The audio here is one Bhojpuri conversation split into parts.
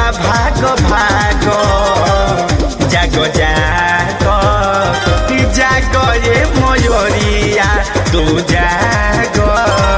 भाग भाग जागो जागो जागो ये मयूरिया तू जागो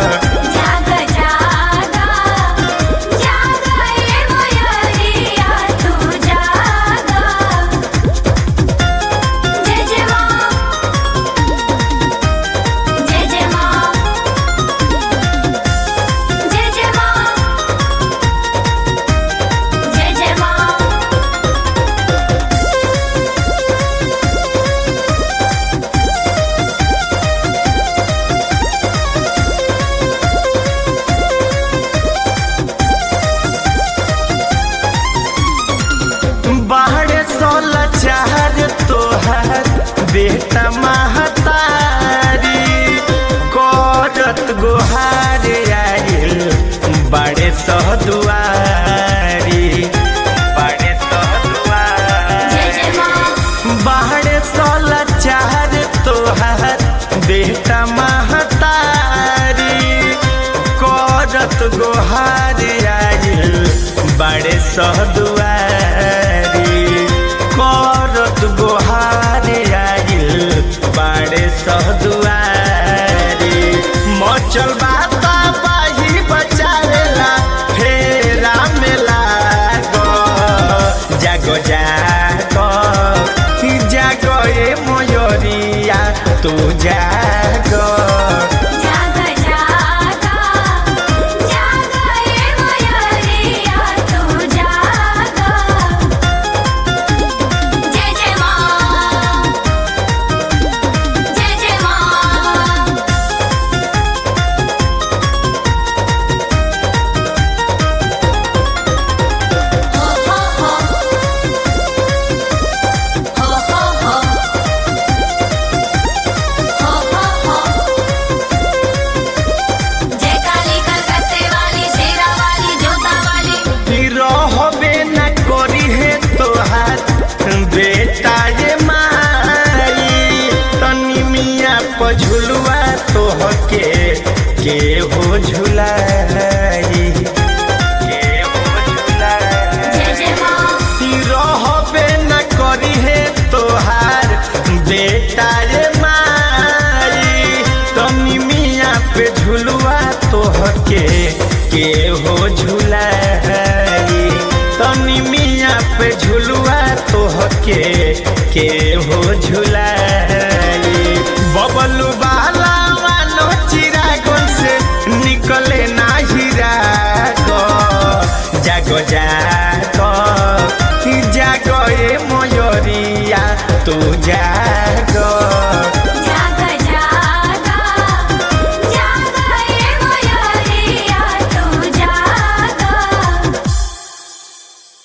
तोहर बेटा महतारी करत गोहार आइल बड़े सहदुआरी बड़े सोलचार तोहर बेटा महतारी करत गोहार आइल बड़े सहदुआरी करत गोहार आइल बड़े सहदुआरी मचल बाता बाही बचावेला फेरा में लागो जागो जागो जागो ए मयूरिया तू जागो बेटा ये माई तनी मिया पझुलुआ तोहके के हो झुलाई रहबे न करी है तोहार बेटा ये माई तनी मिया पे झुलुआ तोहके के हो झुलाई तनी मिया पे झुलुआ तोहके के हो झुलाई बबलू बाला वालो चिरागन से निकले ना हीरागो जागो जागो जागो ए मयूरिया तू जा